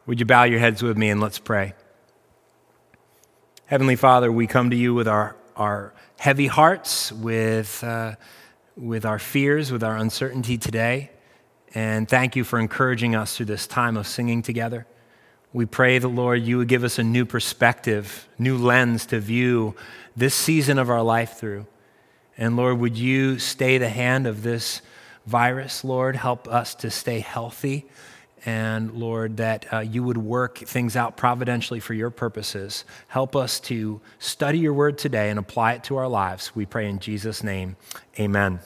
Would you bow your heads with me and let's pray? Heavenly Father, we come to you with our heavy hearts, with our fears, with our uncertainty today. And thank you for encouraging us through this time of singing together. We pray that, Lord, you would give us a new perspective, new lens to view this season of our life through. And Lord, would you stay the hand of this virus, Lord? Help us to stay healthy. And Lord, that you would work things out providentially for your purposes. Help us to study your word today and apply it to our lives. We pray in Jesus' name, amen.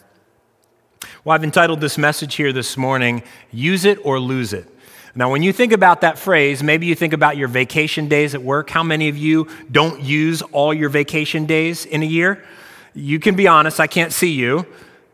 Well, I've entitled this message here this morning, Use It or Lose It. Now, when you think about that phrase, maybe you think about your vacation days at work. How many of you don't use all your vacation days in a year? You can be honest, I can't see you.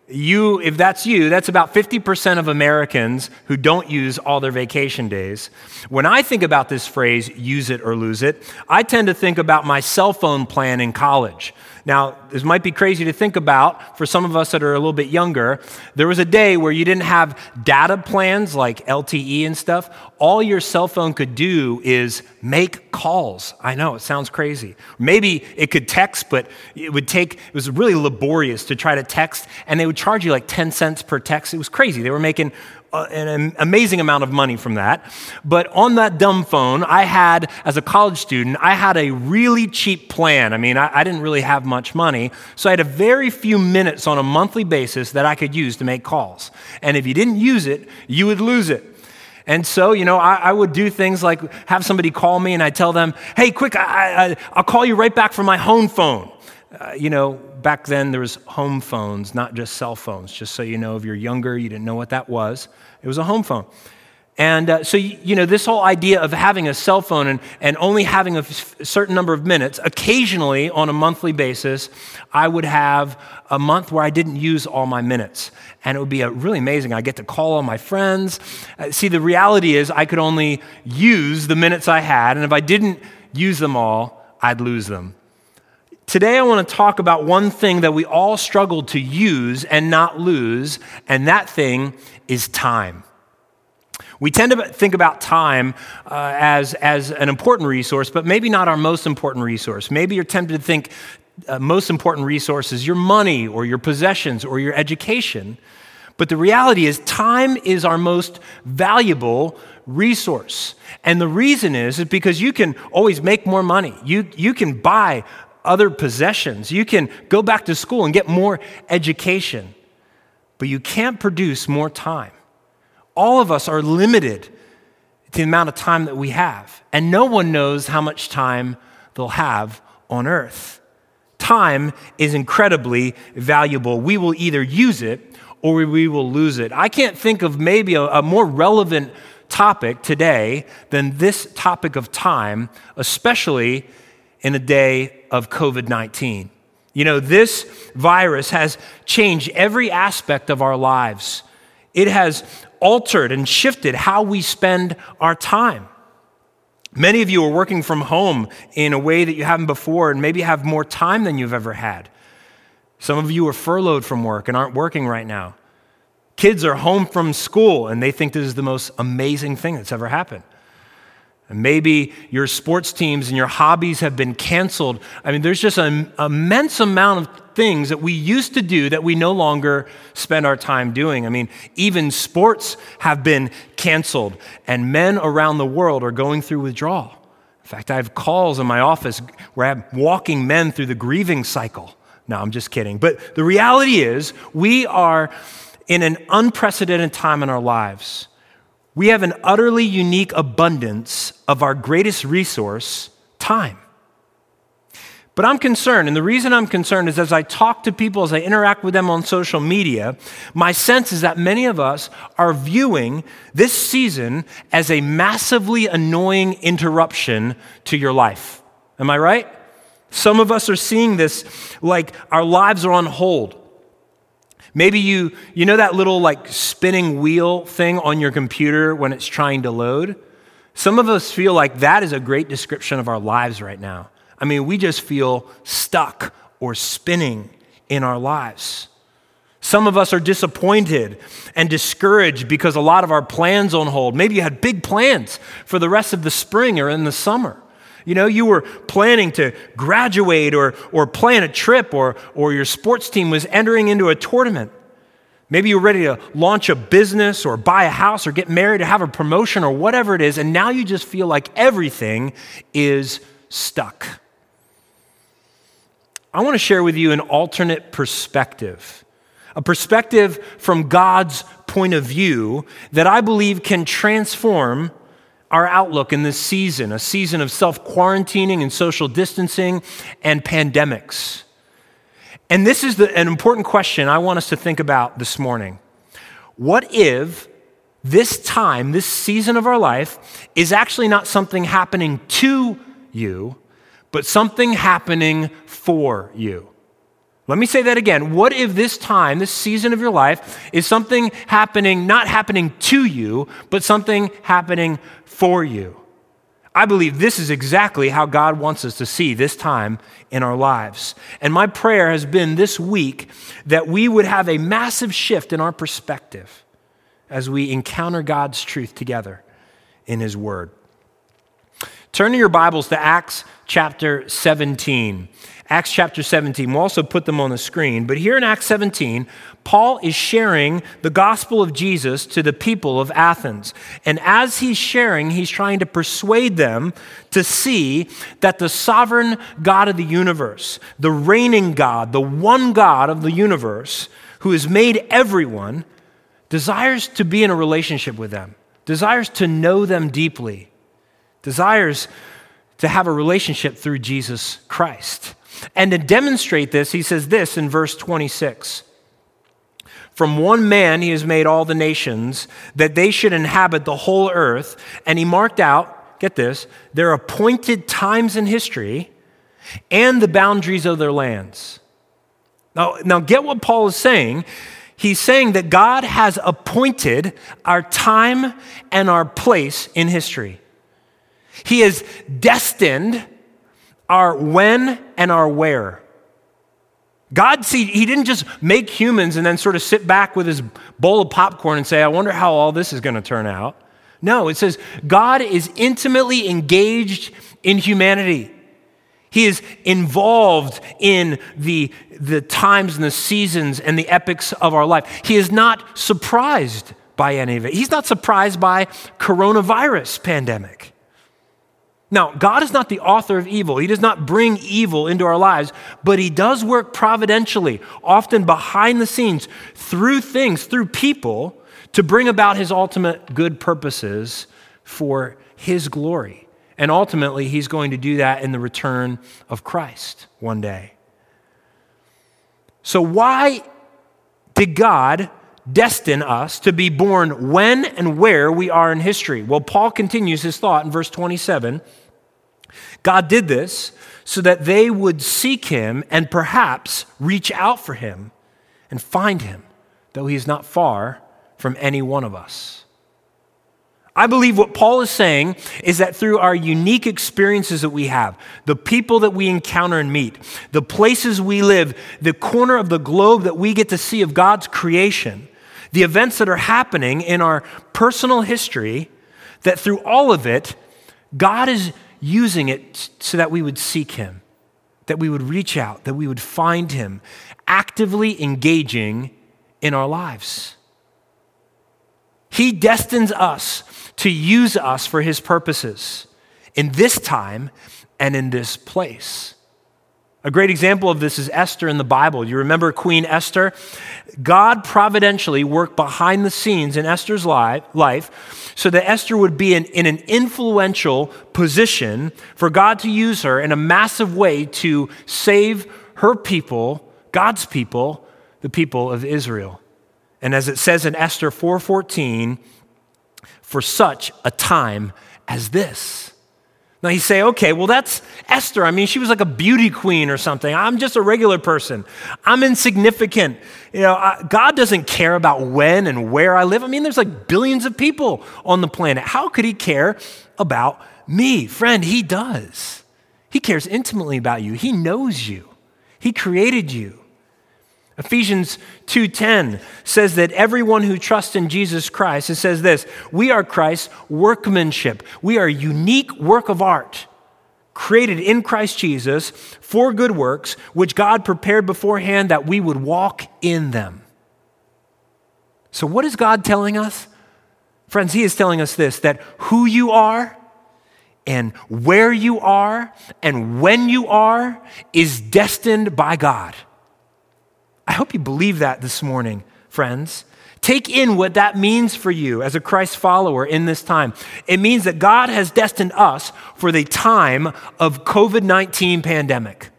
If that's you, that's about 50% of Americans who don't use all their vacation days. When I think about this phrase, use it or lose it, I tend to think about my cell phone plan in college. Now, this might be crazy to think about for some of us that are a little bit younger. There was a day where you didn't have data plans like LTE and stuff. All your cell phone could do is make calls. I know, it sounds crazy. Maybe it could text, but it was really laborious to try to text, and they would charge you like 10 cents per text. It was crazy. They were making an amazing amount of money from that. But on that dumb phone, as a college student, I had a really cheap plan. I mean, I didn't really have much money, so I had a very few minutes on a monthly basis that I could use to make calls. And if you didn't use it, you would lose it. And so, I would do things like have somebody call me and I'd tell them, hey, quick, I'll call you right back from my home phone. Back then there was home phones, not just cell phones. Just so you know, if you're younger, you didn't know what that was. It was a home phone. And so this whole idea of having a cell phone and only having a certain number of minutes, occasionally on a monthly basis, I would have a month where I didn't use all my minutes. And it would be really amazing. I get to call all my friends. See, the reality is I could only use the minutes I had, and if I didn't use them all, I'd lose them. Today, I want to talk about one thing that we all struggle to use and not lose, and that thing is time. We tend to think about time as an important resource, but maybe not our most important resource. Maybe you're tempted to think most important resource is your money or your possessions or your education. But the reality is time is our most valuable resource. And the reason is because you can always make more money. You can buy other possessions. You can go back to school and get more education, but you can't produce more time. All of us are limited to the amount of time that we have, and no one knows how much time they'll have on earth. Time is incredibly valuable. We will either use it or we will lose it. I can't think of maybe a more relevant topic today than this topic of time, especially in a day of COVID-19. This virus has changed every aspect of our lives. It has altered and shifted how we spend our time. Many of you are working from home in a way that you haven't before and maybe have more time than you've ever had. Some of you are furloughed from work and aren't working right now. Kids are home from school and they think this is the most amazing thing that's ever happened. And maybe your sports teams and your hobbies have been canceled. I mean, there's just an immense amount of things that we used to do that we no longer spend our time doing. I mean, even sports have been canceled, and men around the world are going through withdrawal. In fact, I have calls in my office where I'm walking men through the grieving cycle. No, I'm just kidding. But the reality is, we are in an unprecedented time in our lives. We have an utterly unique abundance of our greatest resource, time. But I'm concerned, and the reason I'm concerned is as I talk to people, as I interact with them on social media, my sense is that many of us are viewing this season as a massively annoying interruption to your life. Am I right? Some of us are seeing this like our lives are on hold. Maybe you know that little spinning wheel thing on your computer when it's trying to load? Some of us feel like that is a great description of our lives right now. I mean, we just feel stuck or spinning in our lives. Some of us are disappointed and discouraged because a lot of our plans on hold. Maybe you had big plans for the rest of the spring or in the summer. You know, you were planning to graduate or plan a trip or your sports team was entering into a tournament. Maybe you're ready to launch a business or buy a house or get married or have a promotion or whatever it is, and now you just feel like everything is stuck. I want to share with you an alternate perspective, a perspective from God's point of view that I believe can transform our outlook in this season, a season of self-quarantining and social distancing and pandemics. And this is an important question I want us to think about this morning. What if this time, this season of our life, is actually not something happening to you, but something happening for you? Let me say that again. What if this time, this season of your life, is something happening, not happening to you, but something happening for you? I believe this is exactly how God wants us to see this time in our lives. And my prayer has been this week that we would have a massive shift in our perspective as we encounter God's truth together in His Word. Turn to your Bibles to Acts chapter 17. Acts chapter 17. We'll also put them on the screen. But here in Acts 17, Paul is sharing the gospel of Jesus to the people of Athens. And as he's sharing, he's trying to persuade them to see that the sovereign God of the universe, the reigning God, the one God of the universe, who has made everyone, desires to be in a relationship with them, desires to know them deeply, desires to have a relationship through Jesus Christ. And to demonstrate this, he says this in verse 26. From one man he has made all the nations, that they should inhabit the whole earth. And he marked out, get this, their appointed times in history and the boundaries of their lands. Now get what Paul is saying. He's saying that God has appointed our time and our place in history. He has destined our when and our where. God, He didn't just make humans and then sort of sit back with his bowl of popcorn and say, I wonder how all this is going to turn out. No, it says God is intimately engaged in humanity. He is involved in the times and the seasons and the epochs of our life. He is not surprised by any of it. He's not surprised by coronavirus pandemic. Now, God is not the author of evil. He does not bring evil into our lives, but He does work providentially, often behind the scenes, through things, through people, to bring about His ultimate good purposes for His glory. And ultimately, He's going to do that in the return of Christ one day. So why did God destine us to be born when and where we are in history? Well, Paul continues his thought in verse 27. God did this so that they would seek Him and perhaps reach out for Him and find Him, though He is not far from any one of us. I believe what Paul is saying is that through our unique experiences that we have, the people that we encounter and meet, the places we live, the corner of the globe that we get to see of God's creation, the events that are happening in our personal history, that through all of it, God is using it so that we would seek Him, that we would reach out, that we would find Him, actively engaging in our lives. He destines us to use us for His purposes in this time and in this place. A great example of this is Esther in the Bible. You remember Queen Esther? God providentially worked behind the scenes in Esther's life so that Esther would be in an influential position for God to use her in a massive way to save her people, God's people, the people of Israel. And as it says in Esther 4:14, for such a time as this. Now you say, okay, well that's Esther. I mean, she was like a beauty queen or something. I'm just a regular person. I'm insignificant. You know, God doesn't care about when and where I live. I mean, there's like billions of people on the planet. How could He care about me? Friend, He does. He cares intimately about you. He knows you. He created you. Ephesians 2:10 says that everyone who trusts in Jesus Christ, it says this, we are Christ's workmanship. We are a unique work of art created in Christ Jesus for good works, which God prepared beforehand that we would walk in them. So what is God telling us? Friends, he is telling us this, that who you are and where you are and when you are is destined by God. I hope you believe that this morning, friends. Take in what that means for you as a Christ follower in this time. It means that God has destined us for the time of COVID-19 pandemic.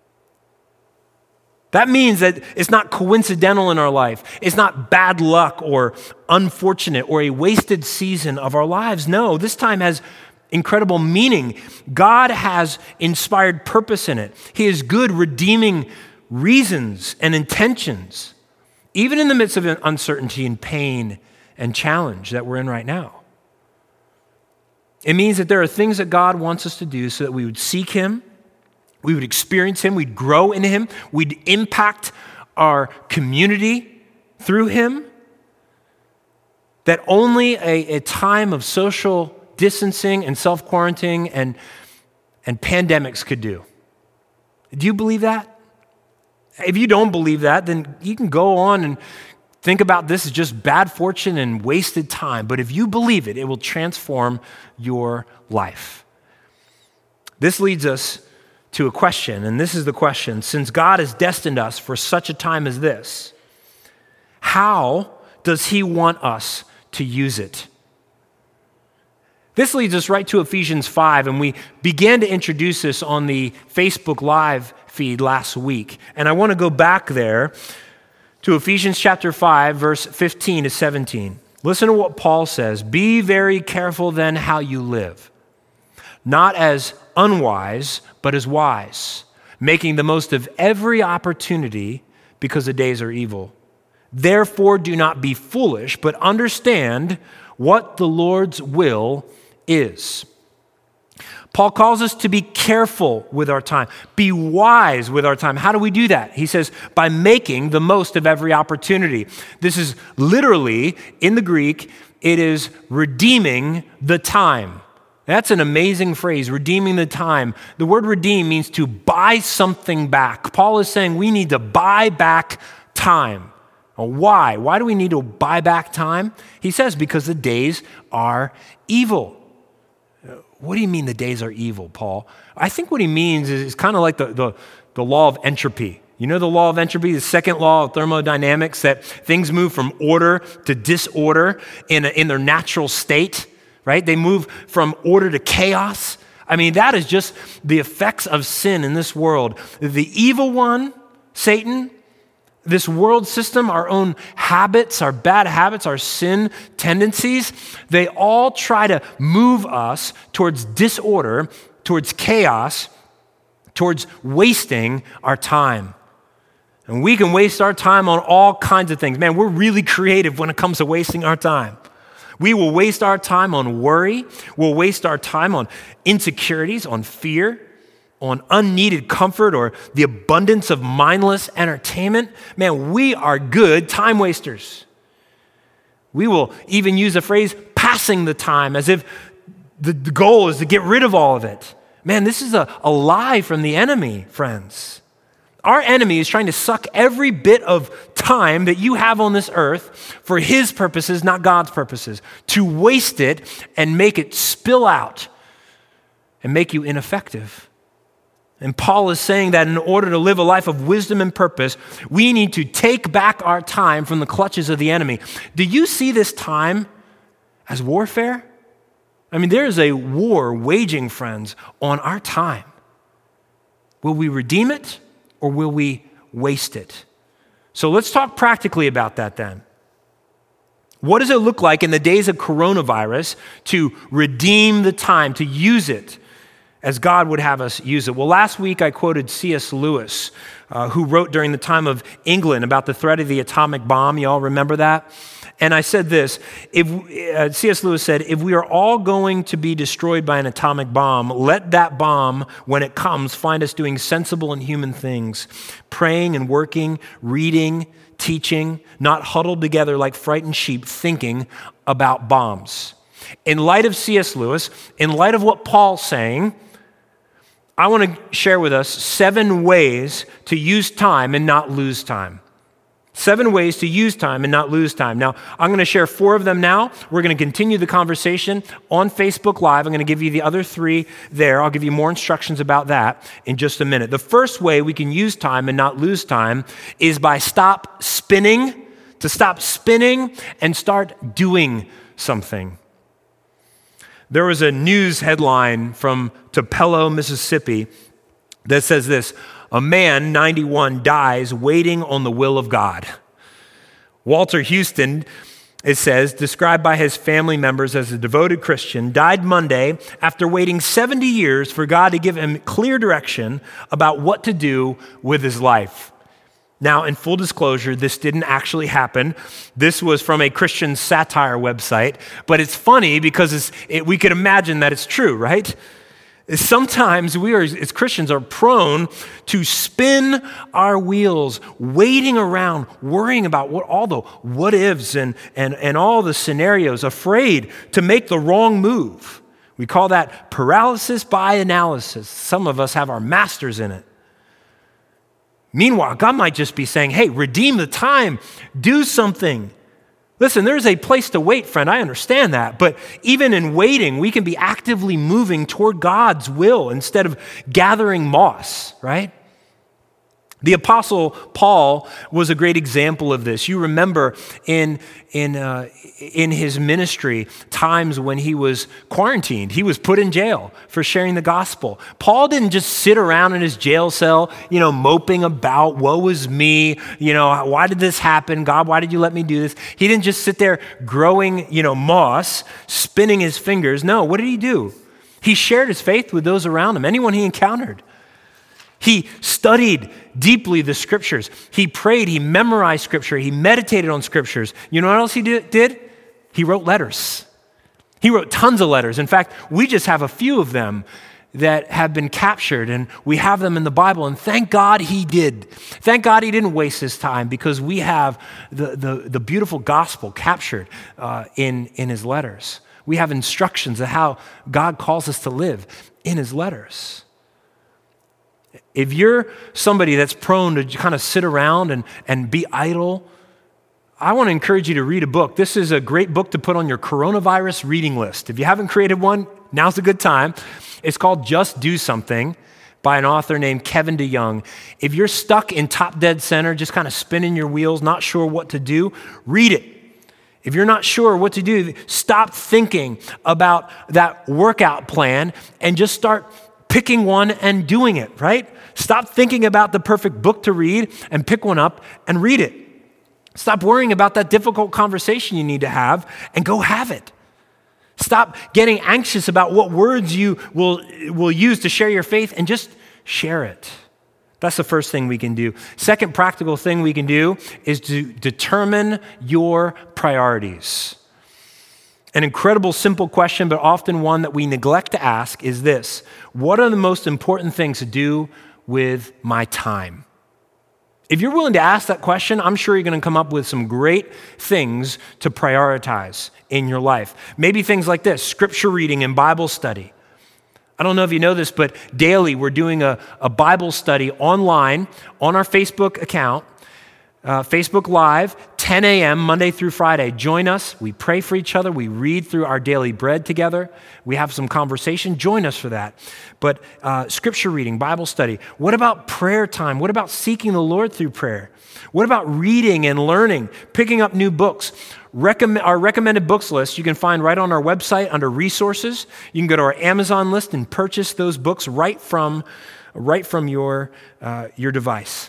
That means that it's not coincidental in our life. It's not bad luck or unfortunate or a wasted season of our lives. No, this time has incredible meaning. God has inspired purpose in it. He has good, redeeming reasons and intentions, even in the midst of uncertainty and pain and challenge that we're in right now. It means that there are things that God wants us to do so that we would seek him, we would experience him, we'd grow in him, we'd impact our community through him, that only a time of social distancing and self-quarantining and pandemics could do. Do you believe that? If you don't believe that, then you can go on and think about this as just bad fortune and wasted time. But if you believe it, it will transform your life. This leads us to a question, and this is the question. Since God has destined us for such a time as this, how does he want us to use it? This leads us right to Ephesians 5, and we began to introduce this on the Facebook Live feed last week. And I want to go back there to Ephesians chapter 5, verse 15 to 17. Listen to what Paul says. Be very careful then how you live, not as unwise, but as wise, making the most of every opportunity because the days are evil. Therefore, do not be foolish, but understand what the Lord's will is. Paul calls us to be careful with our time, be wise with our time. How do we do that? He says, by making the most of every opportunity. This is literally, in the Greek, it is redeeming the time. That's an amazing phrase, redeeming the time. The word redeem means to buy something back. Paul is saying we need to buy back time. Why? Why do we need to buy back time? He says, because the days are evil. What do you mean the days are evil, Paul? I think what he means is kind of like the law of entropy. You know the law of entropy, the second law of thermodynamics, that things move from order to disorder in their natural state, right? They move from order to chaos. I mean, that is just the effects of sin in this world. The evil one, Satan, this world system, our own habits, our bad habits, our sin tendencies, they all try to move us towards disorder, towards chaos, towards wasting our time. And we can waste our time on all kinds of things. Man, we're really creative when it comes to wasting our time. We will waste our time on worry. We'll waste our time on insecurities, on fear, on unneeded comfort or the abundance of mindless entertainment. Man, we are good time wasters. We will even use the phrase passing the time as if the goal is to get rid of all of it. Man, this is a lie from the enemy, friends. Our enemy is trying to suck every bit of time that you have on this earth for his purposes, not God's purposes, to waste it and make it spill out and make you ineffective. And Paul is saying that in order to live a life of wisdom and purpose, we need to take back our time from the clutches of the enemy. Do you see this time as warfare? I mean, there is a war waging, friends, on our time. Will we redeem it or will we waste it? So let's talk practically about that then. What does it look like in the days of coronavirus to redeem the time, to use it as God would have us use it? Well, last week I quoted C.S. Lewis, who wrote during the time of England about the threat of the atomic bomb. You all remember that? And I said this, C.S. Lewis said, if we are all going to be destroyed by an atomic bomb, let that bomb, when it comes, find us doing sensible and human things, praying and working, reading, teaching, not huddled together like frightened sheep thinking about bombs. In light of C.S. Lewis, in light of what Paul's saying, I want to share with us 7 ways to use time and not lose time. 7 ways to use time and not lose time. Now, I'm going to share 4 of them now. We're going to continue the conversation on Facebook Live. I'm going to give you the other 3 there. I'll give you more instructions about that in just a minute. The first way we can use time and not lose time is by to stop spinning and start doing something. There was a news headline from Tupelo, Mississippi that says this: a man, 91, dies waiting on the will of God. Walter Houston, it says, described by his family members as a devoted Christian, died Monday after waiting 70 years for God to give him clear direction about what to do with his life. Now, in full disclosure, this didn't actually happen. This was from a Christian satire website, but it's funny because we could imagine that it's true, right? Sometimes we as Christians are prone to spin our wheels, waiting around, worrying about all the what ifs and all the scenarios, afraid to make the wrong move. We call that paralysis by analysis. Some of us have our masters in it. Meanwhile, God might just be saying, hey, redeem the time, do something. Listen, there's a place to wait, friend. I understand that. But even in waiting, we can be actively moving toward God's will instead of gathering moss, right? The Apostle Paul was a great example of this. You remember in his ministry, times when he was quarantined, he was put in jail for sharing the gospel. Paul didn't just sit around in his jail cell, moping about, woe is me, why did this happen? God, why did you let me do this? He didn't just sit there growing, moss, spinning his fingers. No, what did he do? He shared his faith with those around him, anyone he encountered. He studied deeply the scriptures. He prayed, he memorized scripture, he meditated on scriptures. You know what else he did? He wrote letters. He wrote tons of letters. In fact, we just have a few of them that have been captured, and we have them in the Bible, and thank God he did. Thank God he didn't waste his time, because we have the beautiful gospel captured in his letters. We have instructions of how God calls us to live in his letters. If you're somebody that's prone to kind of sit around and be idle, I want to encourage you to read a book. This is a great book to put on your coronavirus reading list. If you haven't created one, now's a good time. It's called Just Do Something by an author named Kevin DeYoung. If you're stuck in top dead center, just kind of spinning your wheels, not sure what to do, read it. If you're not sure what to do, stop thinking about that workout plan and just start picking one and doing it, right? Stop thinking about the perfect book to read and pick one up and read it. Stop worrying about that difficult conversation you need to have and go have it. Stop getting anxious about what words you will use to share your faith and just share it. That's the first thing we can do. Second practical thing we can do is to determine your priorities. An incredible simple question, but often one that we neglect to ask is this: what are the most important things to do with my time? If you're willing to ask that question, I'm sure you're going to come up with some great things to prioritize in your life. Maybe things like this: scripture reading and Bible study. I don't know if you know this, but daily we're doing a Bible study online on our Facebook account, Facebook Live, 10 a.m. Monday through Friday. Join us. We pray for each other. We read through our daily bread together. We have some conversation. Join us for that. But scripture reading, Bible study. What about prayer time? What about seeking the Lord through prayer? What about reading and learning, picking up new books? Our recommended books list you can find right on our website under resources. You can go to our Amazon list and purchase those books right from your device.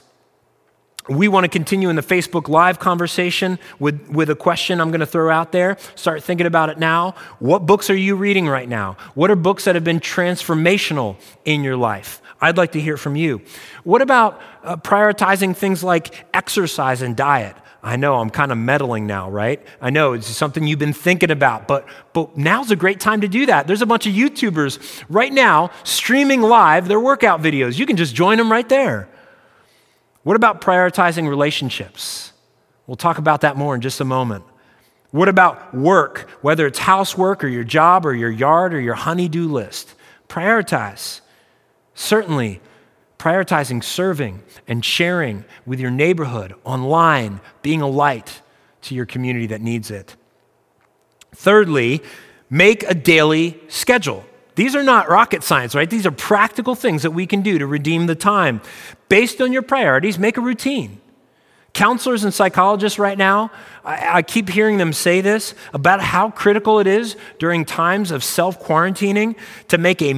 We want to continue in the Facebook Live conversation with a question I'm going to throw out there. Start thinking about it now. What books are you reading right now? What are books that have been transformational in your life? I'd like to hear from you. What about prioritizing things like exercise and diet? I know I'm kind of meddling now, right? I know it's something you've been thinking about, but now's a great time to do that. There's a bunch of YouTubers right now streaming live their workout videos. You can just join them right there. What about prioritizing relationships? We'll talk about that more in just a moment. What about work, whether it's housework or your job or your yard or your honey-do list? Prioritize. Certainly, prioritizing serving and sharing with your neighborhood, online, being a light to your community that needs it. Thirdly, make a daily schedule. These are not rocket science, right? These are practical things that we can do to redeem the time. Based on your priorities, make a routine. Counselors and psychologists right now, I keep hearing them say this about how critical it is during times of self-quarantining to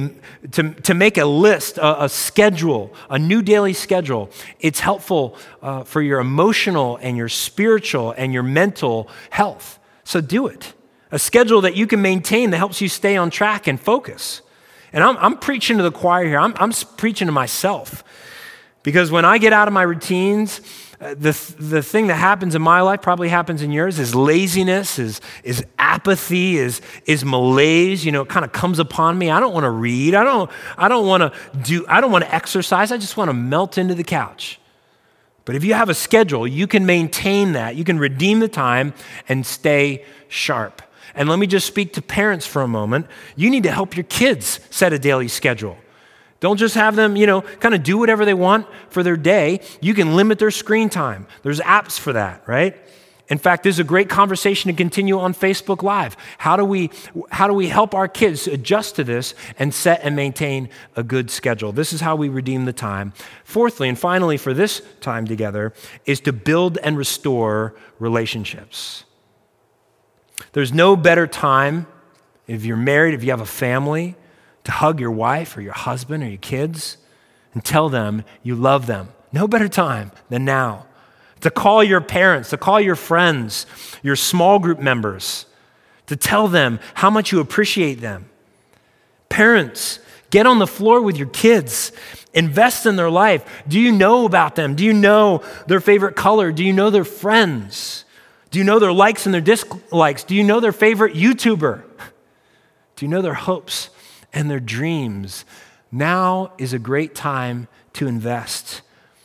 make a list, a schedule, a new daily schedule. It's helpful for your emotional and your spiritual and your mental health. So do it. A schedule that you can maintain that helps you stay on track and focus. And I'm preaching to the choir here. I'm preaching to myself. Because when I get out of my routines, the thing that happens in my life probably happens in yours is laziness, is apathy, is malaise. It kind of comes upon me. I don't want to read. I don't want to exercise. I just want to melt into the couch. But if you have a schedule, you can maintain that. You can redeem the time and stay sharp. And let me just speak to parents for a moment. You need to help your kids set a daily schedule. Don't just have them, kind of do whatever they want for their day. You can limit their screen time. There's apps for that, right? In fact, there's a great conversation to continue on Facebook Live. How do we help our kids adjust to this and set and maintain a good schedule? This is how we redeem the time. Fourthly, and finally for this time together, is to build and restore relationships. There's no better time, if you're married, if you have a family, to hug your wife or your husband or your kids and tell them you love them. No better time than now. To call your parents, to call your friends, your small group members, to tell them how much you appreciate them. Parents, get on the floor with your kids. Invest in their life. Do you know about them? Do you know their favorite color? Do you know their friends? Do you know their likes and their dislikes? Do you know their favorite YouTuber? Do you know their hopes and their dreams? Now is a great time to invest.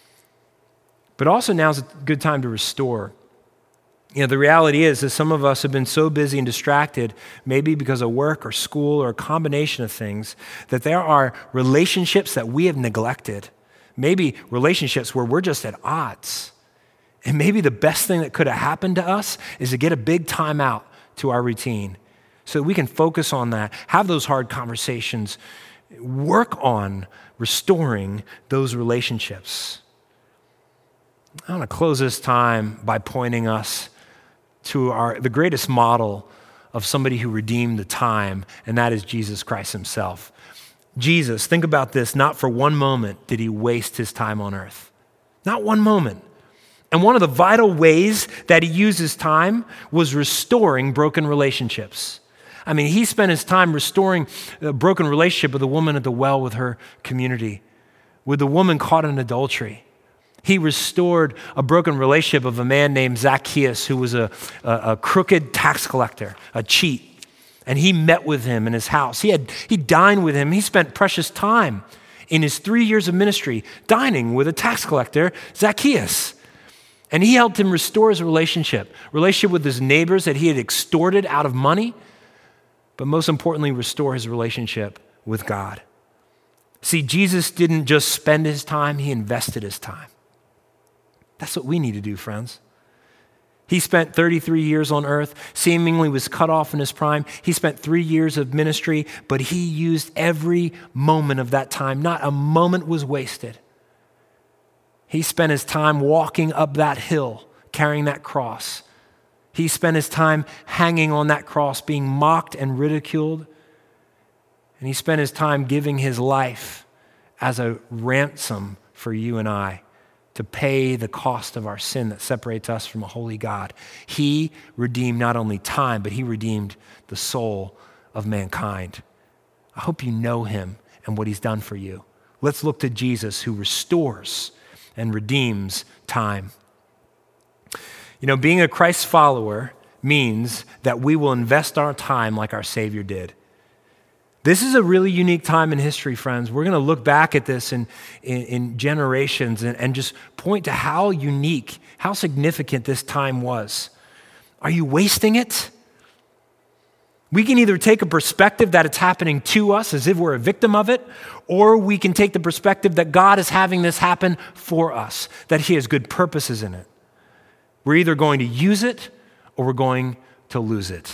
But also now is a good time to restore. The reality is that some of us have been so busy and distracted, maybe because of work or school or a combination of things, that there are relationships that we have neglected. Maybe relationships where we're just at odds. And maybe the best thing that could have happened to us is to get a big time out to our routine so that we can focus on that, have those hard conversations, work on restoring those relationships. I want to close this time by pointing us to the greatest model of somebody who redeemed the time, and that is Jesus Christ himself. Jesus, think about this, not for one moment did he waste his time on earth. Not one moment. And one of the vital ways that he used his time was restoring broken relationships. I mean, he spent his time restoring a broken relationship with the woman at the well with her community, with the woman caught in adultery. He restored a broken relationship of a man named Zacchaeus, who was a crooked tax collector, a cheat. And he met with him in his house. He dined with him. He spent precious time in his 3 years of ministry dining with a tax collector, Zacchaeus. And he helped him restore his relationship with his neighbors that he had extorted out of money, but most importantly, restore his relationship with God. See, Jesus didn't just spend his time, he invested his time. That's what we need to do, friends. He spent 33 years on earth, seemingly was cut off in his prime. He spent 3 years of ministry, but he used every moment of that time. Not a moment was wasted. He spent his time walking up that hill, carrying that cross. He spent his time hanging on that cross, being mocked and ridiculed. And he spent his time giving his life as a ransom for you and I to pay the cost of our sin that separates us from a holy God. He redeemed not only time, but he redeemed the soul of mankind. I hope you know him and what he's done for you. Let's look to Jesus, who restores and redeems time. You know, being a Christ follower means that we will invest our time like our Savior did. This is a really unique time in history, friends. We're going to look back at this in generations and just point to how unique, how significant this time was. Are you wasting it? We can either take a perspective that it's happening to us as if we're a victim of it, or we can take the perspective that God is having this happen for us, that He has good purposes in it. We're either going to use it or we're going to lose it.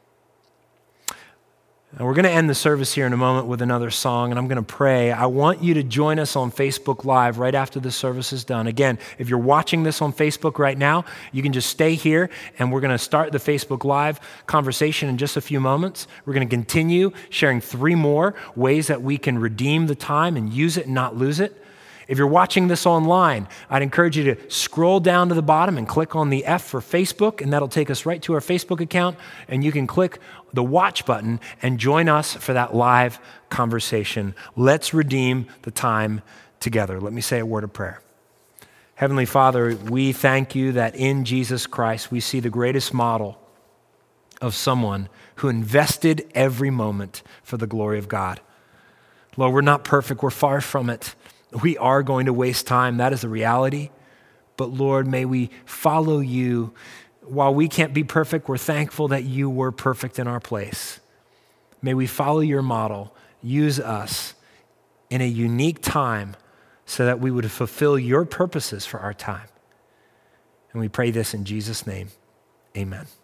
And we're going to end the service here in a moment with another song, and I'm going to pray. I want you to join us on Facebook Live right after the service is done. Again, if you're watching this on Facebook right now, you can just stay here, and we're going to start the Facebook Live conversation in just a few moments. We're going to continue sharing 3 more ways that we can redeem the time and use it and not lose it. If you're watching this online, I'd encourage you to scroll down to the bottom and click on the F for Facebook, and that'll take us right to our Facebook account, and you can click the watch button and join us for that live conversation. Let's redeem the time together. Let me say a word of prayer. Heavenly Father, we thank you that in Jesus Christ we see the greatest model of someone who invested every moment for the glory of God. Lord, we're not perfect. We're far from it. We are going to waste time. That is the reality. But Lord, may we follow you. While we can't be perfect, we're thankful that you were perfect in our place. May we follow your model. Use us in a unique time so that we would fulfill your purposes for our time. And we pray this in Jesus' name. Amen.